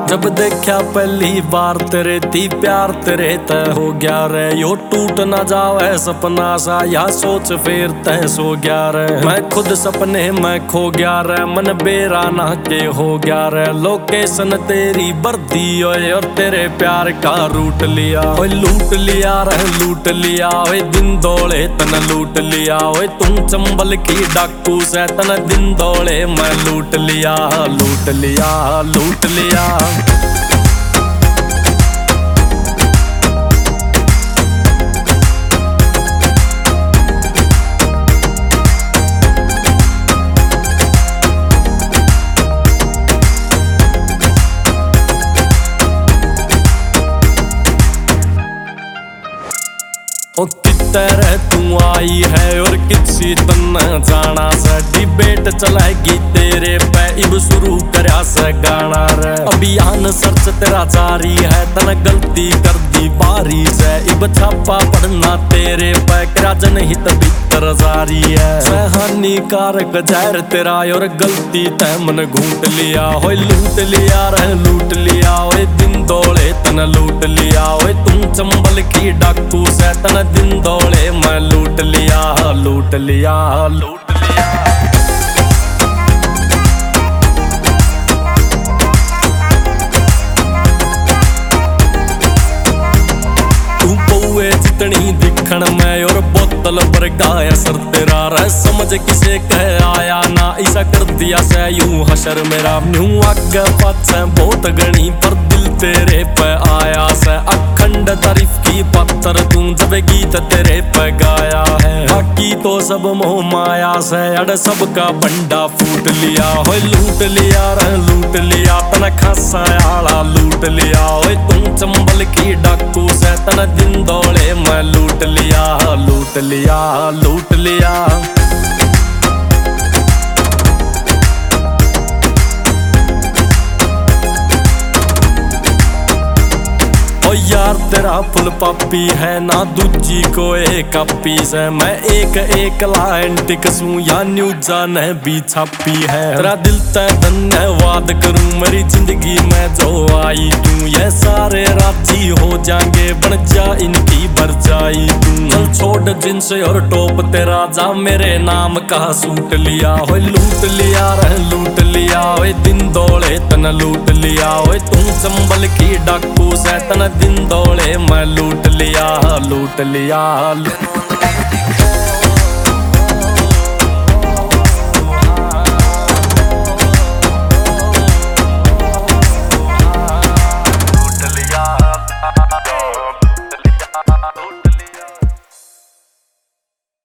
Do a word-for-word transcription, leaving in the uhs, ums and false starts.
जब देखा पहली बार तेरे थी प्यार तेरे तय हो गया रे। यो टूट ना जावे सपना सा या सोच फिर तय सो गया रे। मैं खुद सपने में खो गया रे, मन बेरा ना के हो गया रे। लोकेशन तेरी बर्दी ओए और तेरे प्यार का रूट लिया। ओए लूट लिया रे लूट लिया, ओए दिन दौड़े तन लूट लिया। ओए तुम चंबल की डाकू से तन दिन दौड़े मैं लूट लिया लूट लिया लूट लिया। ओ कितने तू आई है और किसी तन जाना से। डिबेट चलाएगी तेरे पे इब शुरू करया से गाना रे। अभियान सर्च तेरा जारी है, तन गलती कर दी बारी से। इब छापा पड़ना तेरे पे करा जनहित भीतर जारी है। हानिकारक जहर तेरा और गलती तय मन घूट लिया। होए लूट लिया रे लूट लिया, ओए दिन दौड़े तन लूट लिया। ओए तुम चंबल की डाकू से तन दिन दौड़े मैं लूट लिया लूट लिया लूट लिया। तू पौए जितनी दिखण में और बोतल पर गाया सर तेरा रे। समझ किसे कह आया ना ऐसा कर दिया से यूं हशर मेरा। यूं आगे पाछे बहुत गणी पर दिल तेरे पे आया से। अखंड तारीफ की पत्थर तू जब गीत तेरे पे गाया है। बाकी तो सब मोह माया से अड़ सबका बंडा फूट लिया। हो लूट लिया रे लूट लिया, तन खासा आला लूट लिया। ओए तुम चंबल की डाकू से तन दिन दौड़े मैं लूट लिया लूट लिया लूट लिया। ओ यार तेरा फुल पापी है ना दूजी को एक कापी से। मैं एक एक लाइन टिकसूं या न्यूज़ा ने भी छापी है। तेरा दिल तय धन्यवाद करूं मेरी जिंदगी में जो आई तू। ये सारे राजी हो जाएंगे बन जा इनकी बरजाई तू। चल छोड़ जींस और टॉप तेरा जा मेरे नाम का सूट लिया। हो लूट लिया रे लूट लिया, ओए दिन दौड़े तन लूट लिया। ओए तुम चंबल की डाकू से तन दिन दौड़े मैं लूट लिया लूट लिया।